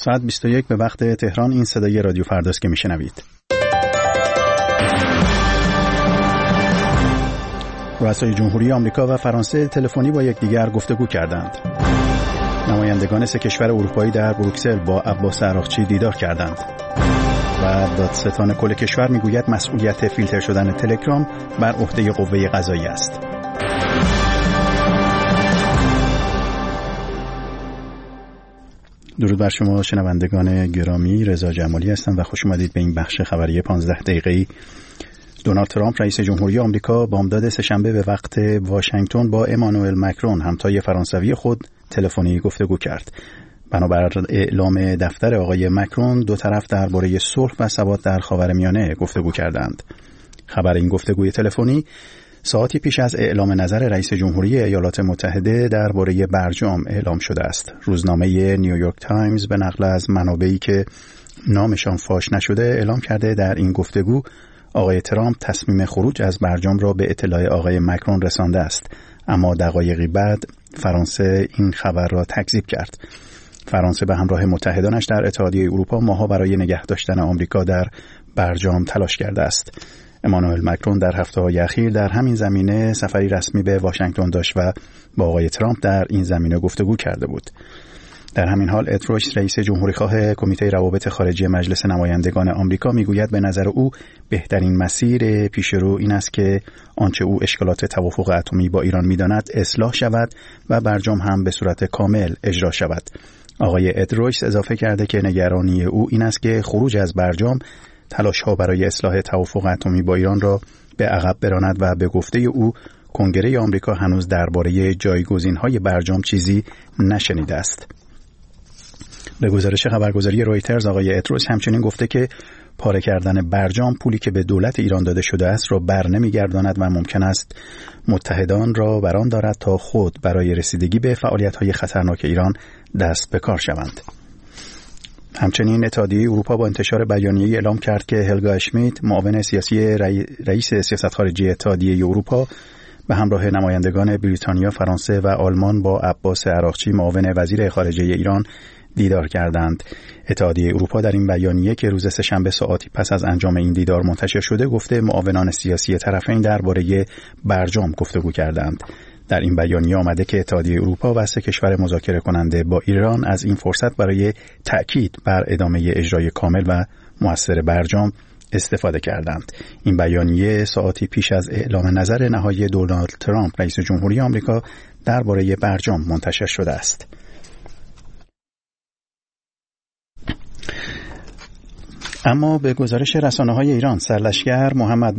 ساعت 21 به وقت تهران. این صدای رادیو فرداست که میشنوید. رؤسای جمهوری آمریکا و فرانسه تلفنی با یکدیگر گفتگو کردند. نمایندگان سه کشور اروپایی در بروکسل با عباس عراقچی دیدار کردند. و دادستان کل کشور میگوید مسئولیت فیلتر شدن تلگرام بر عهده قوه قضاییه است. درود بر شما شنوندگان گرامی، رضا جمالی هستم و خوش اومدید به این بخش خبری 15 دقیقه‌ای. دونالد ترامپ رئیس جمهوری آمریکا بامداد سه‌شنبه به وقت واشنگتن با امانوئل مکرون همتای فرانسوی خود تلفنی گفتگو کرد. بنابر اعلام دفتر آقای مکرون، دو طرف درباره صلح و ثبات در خاورمیانه گفتگو کردند. خبر این گفتگوی تلفنی ساعتی پیش از اعلام نظر رئیس جمهوری ایالات متحده درباره برجام اعلام شده است. روزنامه نیویورک تایمز به نقل از منابعی که نامشان فاش نشده اعلام کرده در این گفتگو آقای ترامپ تصمیم خروج از برجام را به اطلاع آقای مکرون رسانده است، اما دقایقی بعد فرانسه این خبر را تکذیب کرد. فرانسه به همراه متحدانش در اتحادیه اروپا ماها برای نگه داشتن آمریکا در برجام تلاش کرده است. امانوئل مکرون در هفته‌های اخیر در همین زمینه سفری رسمی به واشنگتن داشت و با آقای ترامپ در این زمینه گفتگو کرده بود. در همین حال اد رویس رئیس جمهوری‌خواه کمیته روابط خارجی مجلس نمایندگان آمریکا میگوید به نظر او بهترین مسیر پیشرو این است که آنچه او اشکالات توافق اتمی با ایران می‌داند اصلاح شود و برجام هم به صورت کامل اجرا شود. آقای اد رویس اضافه کرده که نگرانی او این است که خروج از برجام تلاش‌ها برای اصلاح توافق اتمی با ایران را به عقب براند و به گفته او کنگره آمریکا هنوز درباره جایگزین‌های برجام چیزی نشنیده است. به گزارش خبرگزاری رویترز آقای اد رویس همچنین گفته که پاره کردن برجام پولی که به دولت ایران داده شده است را بر نمیگرداند و ممکن است متحدان را بر آن دارد تا خود برای رسیدگی به فعالیت‌های خطرناک ایران دست به کار شوند. همچنین اتحادیه اروپا با انتشار بیانیه‌ای اعلام کرد که هلگا اشمیت، معاون سیاسی رئیس سیاست خارجی اتحادیه اروپا، به همراه نمایندگان بریتانیا، فرانسه و آلمان با عباس عراقچی، معاون وزیر خارجه ایران، دیدار کردند. اتحادیه اروپا در این بیانیه که روز سه‌شنبه ساعتی پس از انجام این دیدار منتشر شده گفته معاونان سیاسی طرفین درباره برجام گفتگو کردند. در این بیانیه آمده که اتحادیه اروپا و سه کشور مذاکره کننده با ایران از این فرصت برای تأکید بر ادامه اجرای کامل و مؤثر برجام استفاده کردند. این بیانیه ساعتی پیش از اعلام نظر نهایی دونالد ترامپ رئیس جمهوری آمریکا درباره برجام منتشر شده است. اما به گزارش رسانه‌های ایران، سرلشکر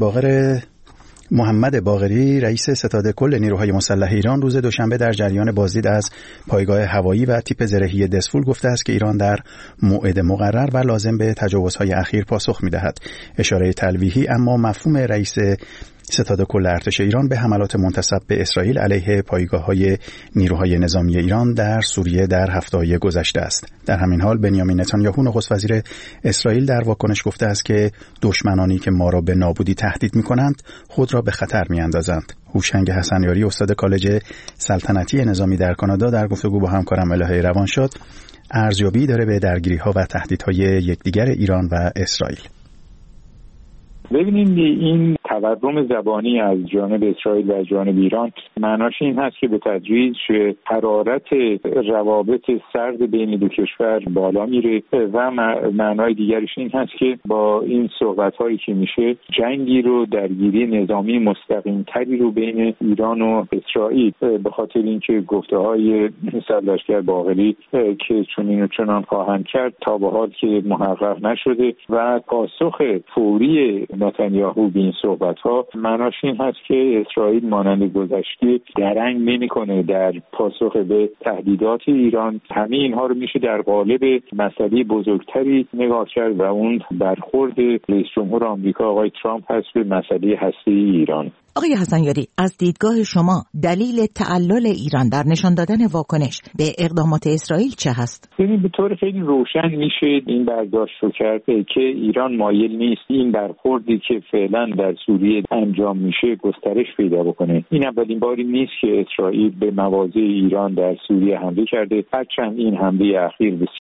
محمد باقری رئیس ستاد کل نیروهای مسلح ایران روز دوشنبه در جریان بازدید از پایگاه هوایی و تیپ زرهی دسفول گفته است که ایران در موعد مقرر و لازم به تجاوزهای اخیر پاسخ می‌دهد. اشاره تلویحی اما مفهوم رئیس ستاد کل ارتش ایران به حملات منتسب به اسرائیل علیه پایگاه‌های نیروهای نظامی ایران در سوریه در هفته‌های گذشته است. در همین حال بنیامین نتانیاهو نخست وزیر اسرائیل در واکنش گفته است که دشمنانی که ما را به نابودی تهدید می‌کنند خود را به خطر می‌اندازند. هوشنگ حسنیاری استاد کالج سلطنتی نظامی در کانادا در گفتگو با همکارم الهه روانشاد ارزیابی داره به درگیری‌ها و تهدیدهای یکدیگر ایران و اسرائیل. ببینید این تورم زبانی از جانب اسرائیل و از جانب ایران معناش این هست که به تدریج حرارت روابط سرد بین دو کشور بالا میره و معنای دیگرش این هست که با این صحبت‌هایی که میشه جنگی رو، درگیری نظامی مستقیم تری رو بین ایران و اسرائیل به خاطر اینکه گفته‌های سرلشکر باقری که چنین و چنان خواهند کرد تا به حال که محقق نشده و پاسخ فوری نتانیاهو به این صحبت‌ها معناش این هست که اسرائیل مانند گذشته درنگ نمی‌کنه در پاسخ به تهدیدات ایران. همه اینها رو میشه در قالب مسئله بزرگتری نگاه کرد و اون برخورد رئیس جمهور آمریکا آقای ترامپ هست به مسئله هسته‌ای ایران. آقای حسنیاری، از دیدگاه شما دلیل تعلل ایران در نشان دادن واکنش به اقدامات اسرائیل چه هست؟ به طور خیلی روشن میشه این برداشت رو کرد که ایران مایل نیست این برخوردی که فعلا در سوریه انجام میشه گسترش پیدا بکنه. این اولین باری نیست که اسرائیل به مواضع ایران در سوریه حمله کرده، هرچند این حمله اخیر